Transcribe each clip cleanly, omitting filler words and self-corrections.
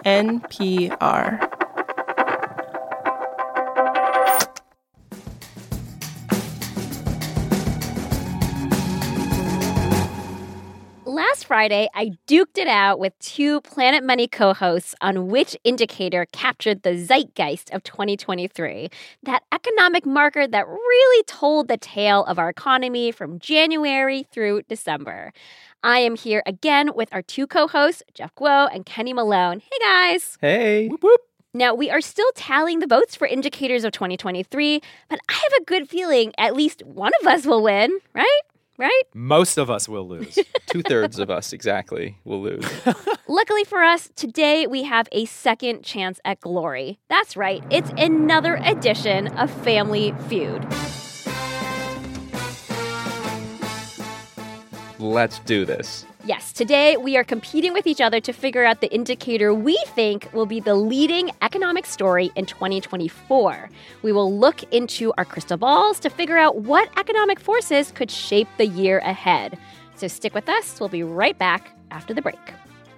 NPR. Last Friday, I duked it out with two Planet Money co-hosts on which indicator captured the zeitgeist of 2023, that economic marker that really told the tale of our economy from January through December. I am here again with our two co-hosts, Jeff Guo and Kenny Malone. Hey, guys. Hey. Whoop, whoop. Now, we are still tallying the votes for indicators of 2023, but I have a good feeling at least one of us will win, right? Right? Most of us will lose. 2/3 of us exactly will lose. Luckily for us, today we have a second chance at glory. That's right, it's another edition of Family Feud. Let's do this. Yes, today we are competing with each other to figure out the indicator we think will be the leading economic story in 2024. We will look into our crystal balls to figure out what economic forces could shape the year ahead. So stick with us. We'll be right back after the break.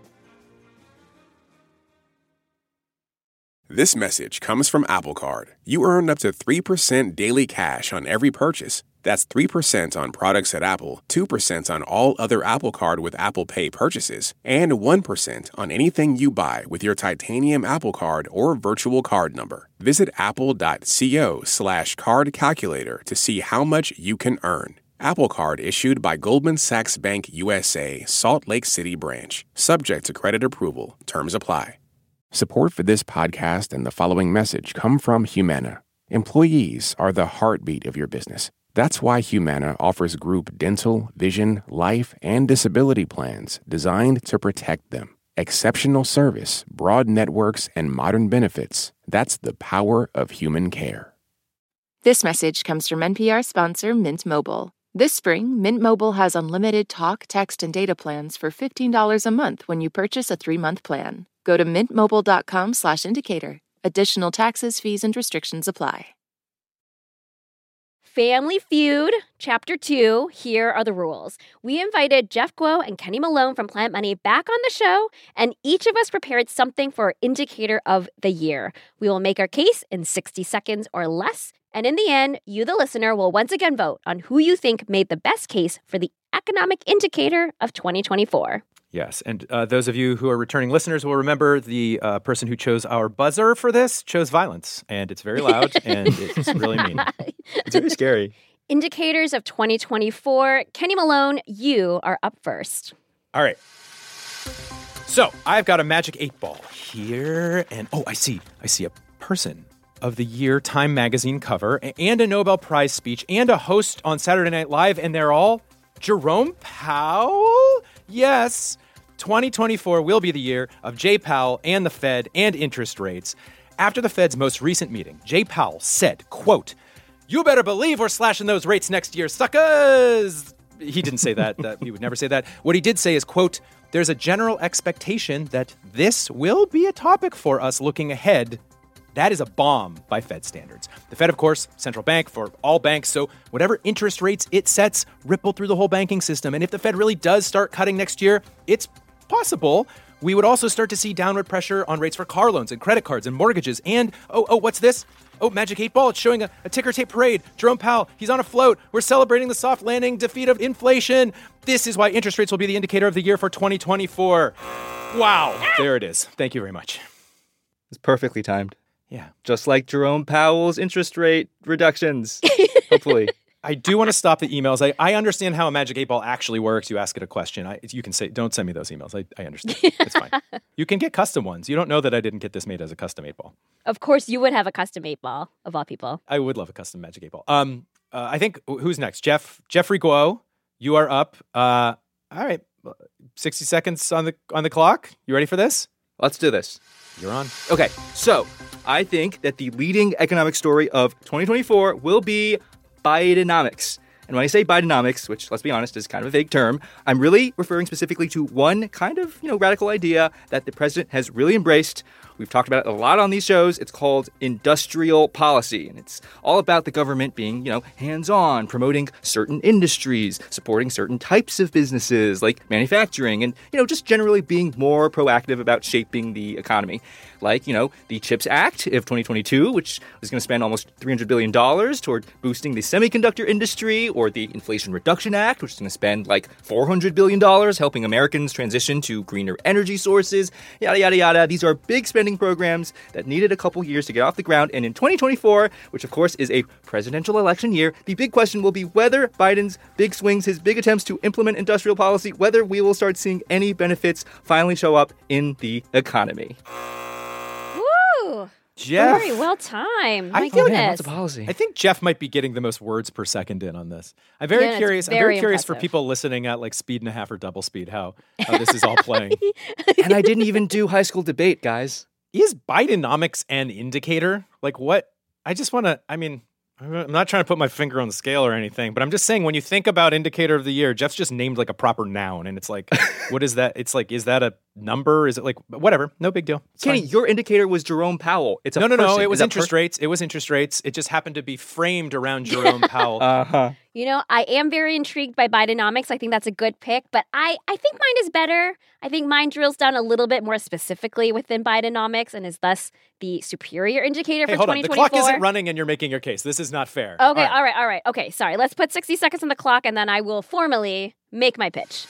This message comes from Apple Card. You earn up to 3% daily cash on every purchase. That's 3% on products at Apple, 2% on all other Apple Card with Apple Pay purchases, and 1% on anything you buy with your titanium Apple Card or virtual card number. Visit apple.co/card calculator to see how much you can earn. Apple Card issued by Goldman Sachs Bank USA, Salt Lake City branch. Subject to credit approval. Terms apply. Support for this podcast and the following message come from Humana. Employees are the heartbeat of your business. That's why Humana offers group dental, vision, life, and disability plans designed to protect them. Exceptional service, broad networks, and modern benefits. That's the power of human care. This message comes from NPR sponsor Mint Mobile. This spring, Mint Mobile has unlimited talk, text, and data plans for $15 a month when you purchase a 3-month plan. Go to mintmobile.com/indicator. Additional taxes, fees, and restrictions apply. Family Feud, Chapter 2, here are the rules. We invited Jeff Guo and Kenny Malone from Planet Money back on the show, and each of us prepared something for our indicator of the year. We will make our case in 60 seconds or less, and in the end, you, the listener, will once again vote on who you think made the best case for the economic indicator of 2024. Yes, and those of you who are returning listeners will remember the person who chose our buzzer for this chose violence, and it's very loud, and it's really mean. It's very scary. Indicators of 2024. Kenny Malone, you are up first. All right. So I've got a magic 8-ball here, and I see a person of the year Time magazine cover, and a Nobel Prize speech, and a host on Saturday Night Live, and they're all Jerome Powell? Yes, 2024 will be the year of Jay Powell and the Fed and interest rates. After the Fed's most recent meeting, Jay Powell said, quote, "You better believe we're slashing those rates next year, suckers." He didn't say that. He would never say that. What he did say is, quote, "There's a general expectation that this will be a topic for us looking ahead." That is a bomb by Fed standards. The Fed, of course, central bank for all banks, so whatever interest rates it sets ripple through the whole banking system. And if the Fed really does start cutting next year, it's possible we would also start to see downward pressure on rates for car loans and credit cards and mortgages. And, what's this? Oh, Magic 8-Ball, it's showing a ticker tape parade. Jerome Powell, he's on a float. We're celebrating the soft landing, defeat of inflation. This is why interest rates will be the indicator of the year for 2024. Wow, there it is. Thank you very much. It's perfectly timed. Yeah. Just like Jerome Powell's interest rate reductions, hopefully. I do want to stop the emails. I understand how a Magic 8-Ball actually works. You ask it a question. You can say, don't send me those emails. I understand. It's fine. You can get custom ones. You don't know that I didn't get this made as a custom 8-ball. Of course, you would have a custom 8-ball, of all people. I would love a custom Magic 8-Ball. I think, who's next? Jeffrey Guo, you are up. All right. 60 seconds on the clock. You ready for this? Let's do this. You're on. Okay, so I think that the leading economic story of 2024 will be Bidenomics. And when I say Bidenomics, which, let's be honest, is kind of a vague term, I'm really referring specifically to one kind of, radical idea that the president has really embraced, We've talked about it a lot on these shows. It's called industrial policy, and it's all about the government being, hands-on, promoting certain industries, supporting certain types of businesses like manufacturing, and, just generally being more proactive about shaping the economy. Like, the CHIPS Act of 2022, which was going to spend almost $300 billion toward boosting the semiconductor industry, or the Inflation Reduction Act, which is going to spend like $400 billion helping Americans transition to greener energy sources, yada, yada, yada. These are big spending programs that needed a couple years to get off the ground. And in 2024, which of course is a presidential election year, the big question will be whether Biden's big swings, his big attempts to implement industrial policy, whether we will start seeing any benefits finally show up in the economy. Woo! Jeff. Very well timed. My Man, goodness. lots of policy. I think Jeff might be getting the most words per second in on this. I'm very curious. I'm very curious for people listening at like speed and a half or double speed how this is all playing. And I didn't even do high school debate, guys. Is Bidenomics an indicator? Like what? I just want to, I'm not trying to put my finger on the scale or anything, but I'm just saying when you think about indicator of the year, Jeff's just named like a proper noun. And it's like, what is that? It's like, is that a number? Is it like, whatever, no big deal. It's Kenny, fine. your indicator was Jerome Powell. It's a No, person. it was Is that interest rates. It was interest rates. It just happened to be framed around Jerome Powell. Uh-huh. I am very intrigued by Bidenomics. I think that's a good pick, but I think mine is better. I think mine drills down a little bit more specifically within Bidenomics and is thus the superior indicator for hold on. 2024. The clock isn't running and you're making your case. This is not fair. Okay, all right. Okay, sorry. Let's put 60 seconds on the clock and then I will formally make my pitch.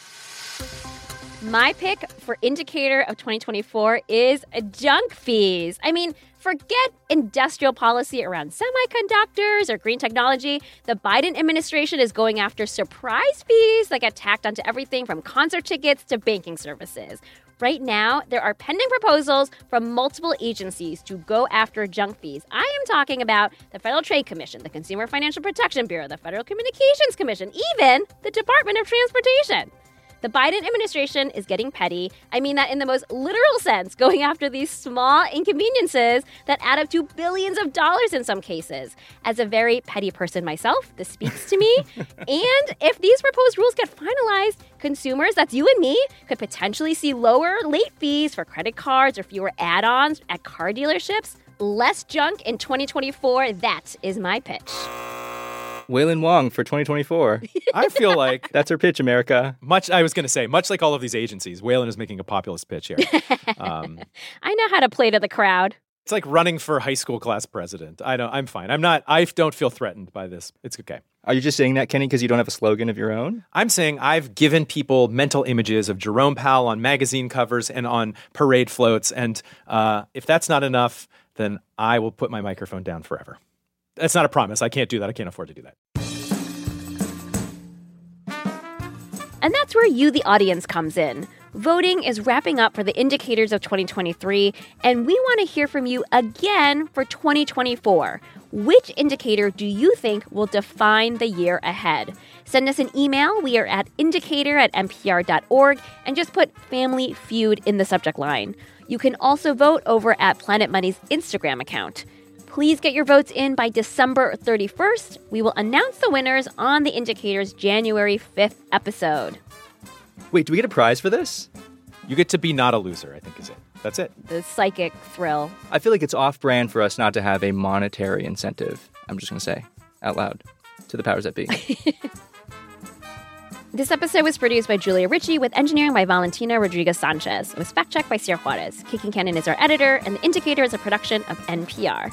My pick for indicator of 2024 is junk fees. Forget industrial policy around semiconductors or green technology. The Biden administration is going after surprise fees that get tacked onto everything from concert tickets to banking services. Right now, there are pending proposals from multiple agencies to go after junk fees. I am talking about the Federal Trade Commission, the Consumer Financial Protection Bureau, the Federal Communications Commission, even the Department of Transportation. The Biden administration is getting petty. I mean that in the most literal sense, going after these small inconveniences that add up to billions of dollars in some cases. As a very petty person myself, this speaks to me. And if these proposed rules get finalized, consumers, that's you and me, could potentially see lower late fees for credit cards or fewer add-ons at car dealerships. Less junk in 2024. That is my pitch. Wailin Wong for 2024. I feel like That's her pitch, America. much like all of these agencies, Waylon is making a populist pitch here. I know how to play to the crowd. It's like running for high school class president. I'm fine. I don't feel threatened by this. It's okay. Are you just saying that, Kenny, because you don't have a slogan of your own? I'm saying I've given people mental images of Jerome Powell on magazine covers and on parade floats. And if that's not enough, then I will put my microphone down forever. That's not a promise. I can't do that. I can't afford to do that. And that's where you, the audience, comes in. Voting is wrapping up for the indicators of 2023, and we want to hear from you again for 2024. Which indicator do you think will define the year ahead? Send us an email. We are at indicator@npr.org, and just put Family Feud in the subject line. You can also vote over at Planet Money's Instagram account. Please get your votes in by December 31st. We will announce the winners on the Indicator's January 5th episode. Wait, do we get a prize for this? You get to be not a loser, I think is it. That's it. The psychic thrill. I feel like it's off-brand for us not to have a monetary incentive. I'm just going to say out loud to the powers that be. This episode was produced by Julia Ritchie with engineering by Valentina Rodriguez-Sanchez. It was fact-checked by Sierra Juarez. Kicking Cannon is our editor, and The Indicator is a production of NPR.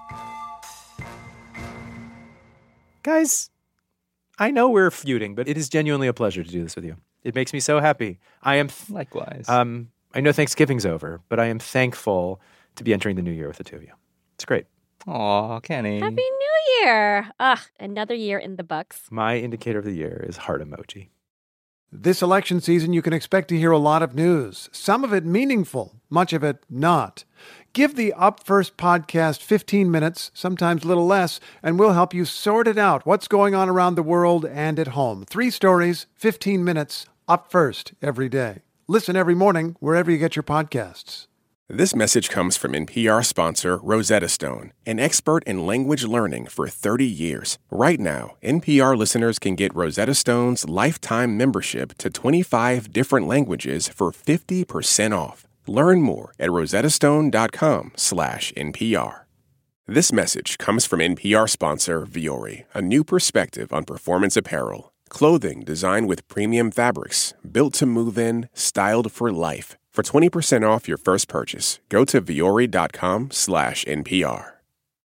Guys, I know we're feuding, but it is genuinely a pleasure to do this with you. It makes me so happy. Likewise. I know Thanksgiving's over, but I am thankful to be entering the new year with the two of you. It's great. Aw, Kenny. Happy New Year! Another year in the books. My indicator of the year is heart emoji. This election season, you can expect to hear a lot of news, some of it meaningful, much of it not. Give the Up First podcast 15 minutes, sometimes a little less, and we'll help you sort it out, what's going on around the world and at home. 3 stories, 15 minutes, Up First every day. Listen every morning wherever you get your podcasts. This message comes from NPR sponsor Rosetta Stone, an expert in language learning for 30 years. Right now, NPR listeners can get Rosetta Stone's lifetime membership to 25 different languages for 50% off. Learn more at rosettastone.com/NPR. This message comes from NPR sponsor Vuori, a new perspective on performance apparel. Clothing designed with premium fabrics, built to move in, styled for life. For 20% off your first purchase, go to vuori.com/NPR.